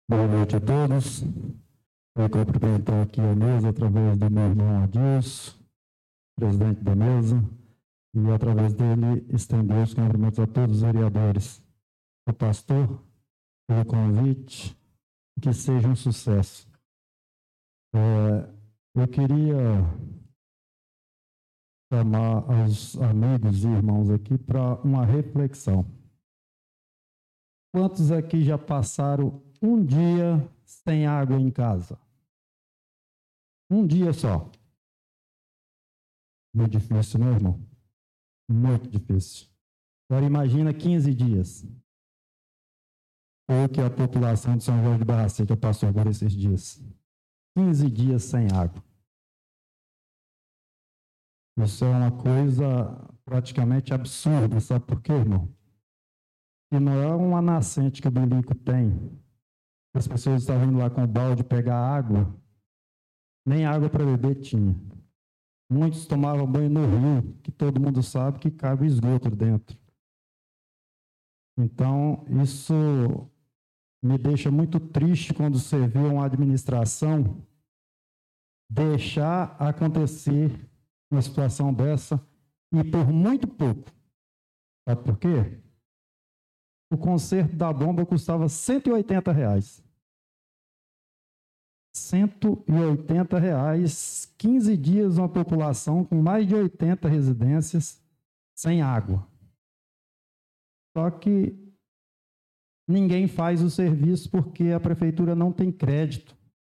Boa noite a todos. Eu cumprimentar aqui a mesa através do meu irmão Adilson, presidente da mesa, e através dele estender os cumprimentos a todos os vereadores. O pastor, pelo convite, que seja um sucesso. Eu queria chamar os amigos e irmãos aqui para uma reflexão. Quantos aqui já passaram um dia sem água em casa? Um dia só. Muito difícil, né, irmão? Muito difícil. Agora imagina 15 dias. Ou que a população de São Jorge de Barra Seca passou agora esses dias. 15 dias sem água. Isso é uma coisa praticamente absurda. Sabe por quê, irmão? Se não é uma nascente que o Bilico tem, as pessoas estavam indo lá com o balde pegar água, nem água para beber tinha. Muitos tomavam banho no rio, que todo mundo sabe que cabe esgoto dentro. Então, isso me deixa muito triste quando você vê uma administração deixar acontecer uma situação dessa e por muito pouco. Sabe por quê? O conserto da bomba custava R$180. R$180, 15 dias uma população com mais de 80 residências sem água. Só que ninguém faz o serviço porque a prefeitura não tem crédito.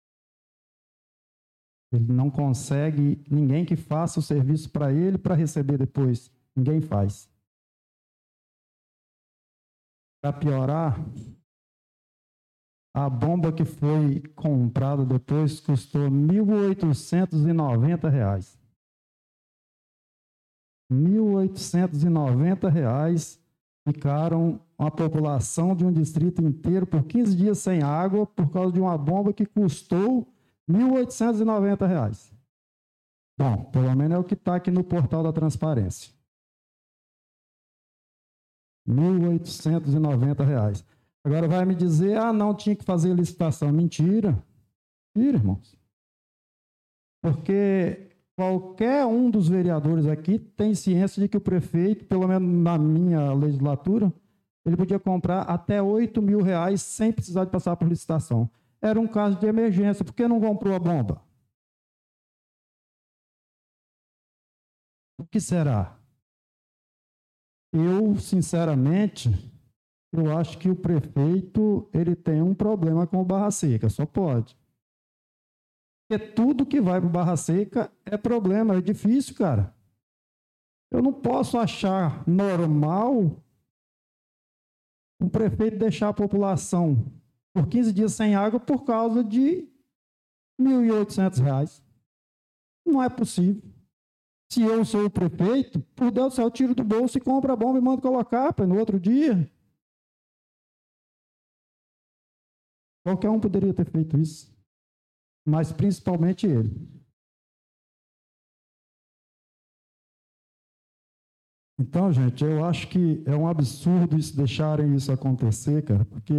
Ele não consegue, ninguém que faça o serviço para ele para receber depois. Ninguém faz. Para piorar, a bomba que foi comprada depois custou R$1.890. R$1.890 ficaram uma população de um distrito inteiro por 15 dias sem água por causa de uma bomba que custou R$1.890. Bom, pelo menos é o que está aqui no portal da transparência. R$1.890. Agora vai me dizer, não tinha que fazer licitação. Mentira. Mentira, irmãos. Porque qualquer um dos vereadores aqui tem ciência de que o prefeito, pelo menos na minha legislatura, ele podia comprar até R$8.000 sem precisar de passar por licitação. Era um caso de emergência. Por que não comprou a bomba? O que será? Eu, sinceramente, eu acho que o prefeito ele tem um problema com o Barra Seca, só pode. Porque tudo que vai para o Barra Seca é problema, é difícil, cara. Eu não posso achar normal um prefeito deixar a população por 15 dias sem água por causa de R$1.800. Não é possível. Se eu sou o prefeito, por Deus do céu, eu tiro do bolso e compro a bomba e mando colocar no outro dia. Qualquer um poderia ter feito isso, mas principalmente ele. Então, gente, eu acho que é um absurdo isso, deixarem isso acontecer, cara, porque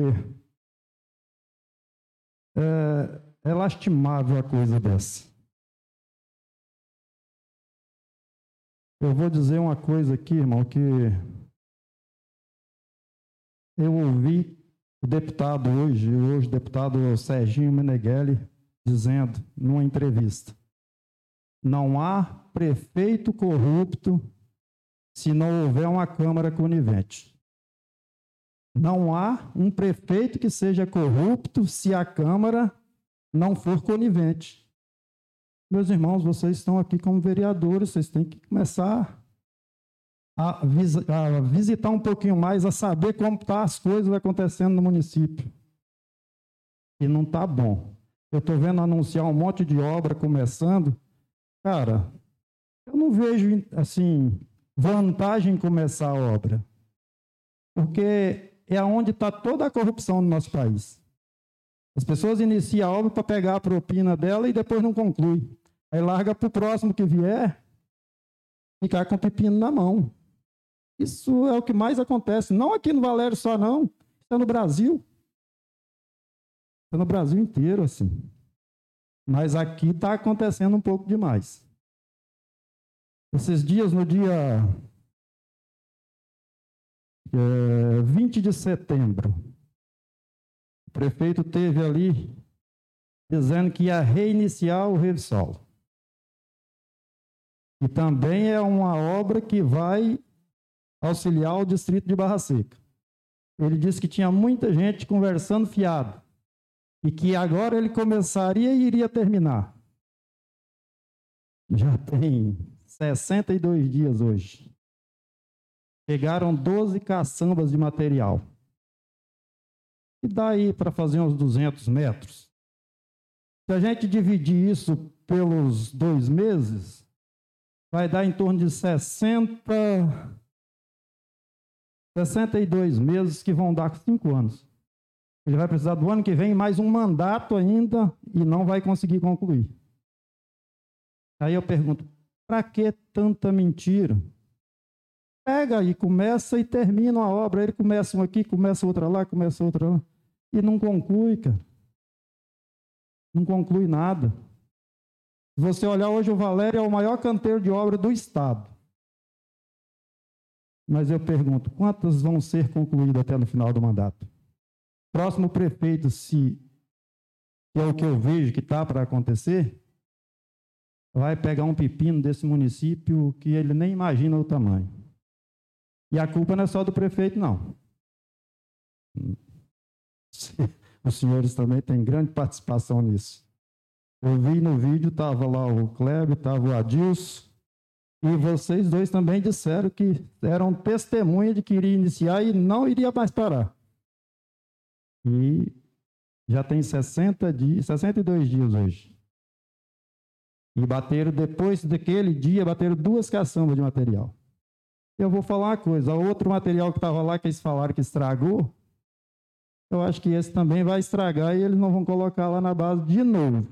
é lastimável a coisa dessa. Eu vou dizer uma coisa aqui, irmão, que eu ouvi o deputado hoje o deputado Serginho Meneghelli, dizendo numa entrevista: não há prefeito corrupto se não houver uma Câmara conivente. Não há um prefeito que seja corrupto se a Câmara não for conivente. Meus irmãos, vocês estão aqui como vereadores, vocês têm que começar a visitar um pouquinho mais, a saber como estão as coisas acontecendo no município. E não está bom. Eu estou vendo anunciar um monte de obra começando. Cara, eu não vejo, assim, vantagem em começar a obra. Porque é onde está toda a corrupção no nosso país. As pessoas iniciam a obra para pegar a propina dela e depois não conclui. Aí larga para o próximo que vier ficar com o pepino na mão. Isso é o que mais acontece. Não aqui no Valério só, não. Isso é no Brasil. Está no Brasil inteiro, assim. Mas aqui está acontecendo um pouco demais. Esses dias, no dia 20 de setembro, o prefeito teve ali dizendo que ia reiniciar o Revsol. E também é uma obra que vai auxiliar o distrito de Barra Seca. Ele disse que tinha muita gente conversando fiado e que agora ele começaria e iria terminar. Já tem 62 dias hoje. Chegaram 12 caçambas de material. E daí para fazer uns 200 metros? Se a gente dividir isso pelos 2 meses, vai dar em torno de 62 meses, que vão dar 5 anos. Ele vai precisar do ano que vem mais um mandato ainda e não vai conseguir concluir. Aí eu pergunto, para que tanta mentira? Pega e começa e termina a obra. Ele começa um aqui, começa outra lá, começa outra lá. E não conclui, cara. Não conclui nada. Se você olhar hoje, o Valério é o maior canteiro de obra do Estado. Mas eu pergunto, quantas vão ser concluídas até no final do mandato? Próximo prefeito, se é o que eu vejo que está para acontecer, vai pegar um pepino desse município que ele nem imagina o tamanho. E a culpa não é só do prefeito, não. Os senhores também têm grande participação nisso. Eu vi no vídeo, estava lá o Kleber, estava o Adilson, e vocês dois também disseram que eram testemunha de que iria iniciar e não iria mais parar. E já tem 62 dias hoje. E bateram, depois daquele dia, bateram 2 caçambas de material. Eu vou falar uma coisa, o outro material que estava lá, que eles falaram que estragou, eu acho que esse também vai estragar e eles não vão colocar lá na base de novo.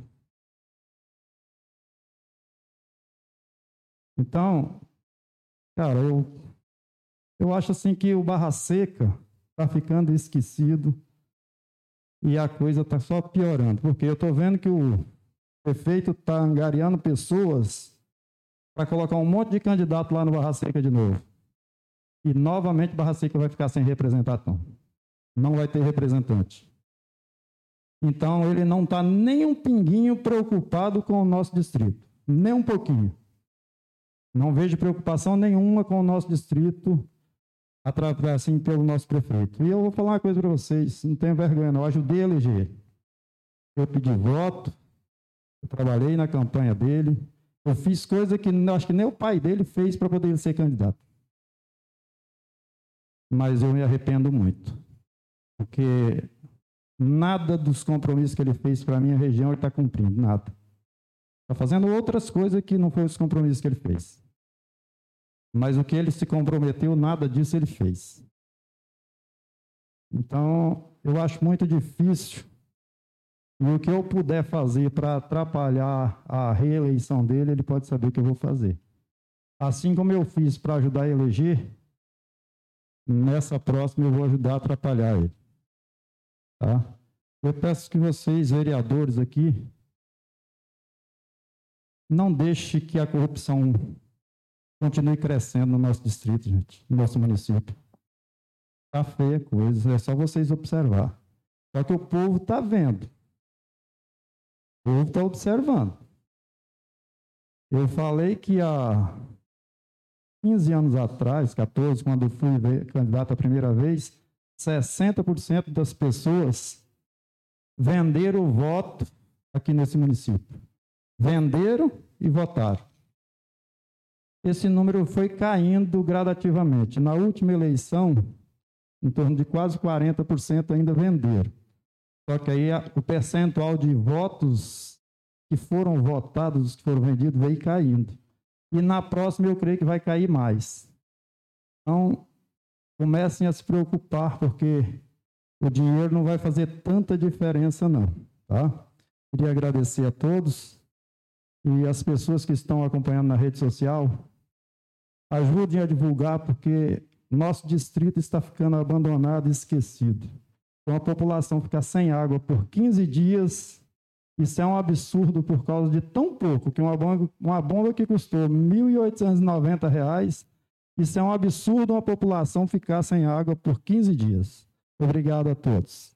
Então, cara, eu acho assim que o Barra Seca está ficando esquecido e a coisa está só piorando, porque eu estou vendo que o prefeito está angariando pessoas para colocar um monte de candidato lá no Barra Seca de novo. E novamente Barra Seca vai ficar sem representação. Não vai ter representante. Então ele não está nem um pinguinho preocupado com o nosso distrito. Nem um pouquinho. Não vejo preocupação nenhuma com o nosso distrito assim, pelo nosso prefeito. E eu vou falar uma coisa para vocês, não tenho vergonha não, eu ajudei a eleger. Eu pedi voto, eu trabalhei na campanha dele, eu fiz coisa que acho que nem o pai dele fez para poder ser candidato. Mas eu me arrependo muito, porque nada dos compromissos que ele fez para a minha região ele está cumprindo, nada. Está fazendo outras coisas que não foram os compromissos que ele fez. Mas o que ele se comprometeu, nada disso ele fez. Então, eu acho muito difícil. E o que eu puder fazer para atrapalhar a reeleição dele, ele pode saber o que eu vou fazer. Assim como eu fiz para ajudar a eleger, nessa próxima eu vou ajudar a atrapalhar ele. Tá? Eu peço que vocês, vereadores aqui, não deixem que a corrupção continue crescendo no nosso distrito, gente, no nosso município. Está feia a coisa, é só vocês observar. Só que o povo está vendo. O povo está observando. Eu falei que há 15 anos atrás, 14, quando eu fui candidato a primeira vez, 60% das pessoas venderam o voto aqui nesse município. Venderam e votaram. Esse número foi caindo gradativamente. Na última eleição, em torno de quase 40% ainda venderam. Só que aí o percentual de votos que foram votados, que foram vendidos, veio caindo. E na próxima eu creio que vai cair mais. Então, comecem a se preocupar, porque o dinheiro não vai fazer tanta diferença, não. Tá? Queria agradecer a todos e as pessoas que estão acompanhando na rede social. Ajudem a divulgar, porque nosso distrito está ficando abandonado e esquecido. uma população ficar sem água por 15 dias, isso é um absurdo por causa de tão pouco, que uma bomba que custou R$ 1.890, isso é um absurdo uma população ficar sem água por 15 dias. Obrigado a todos.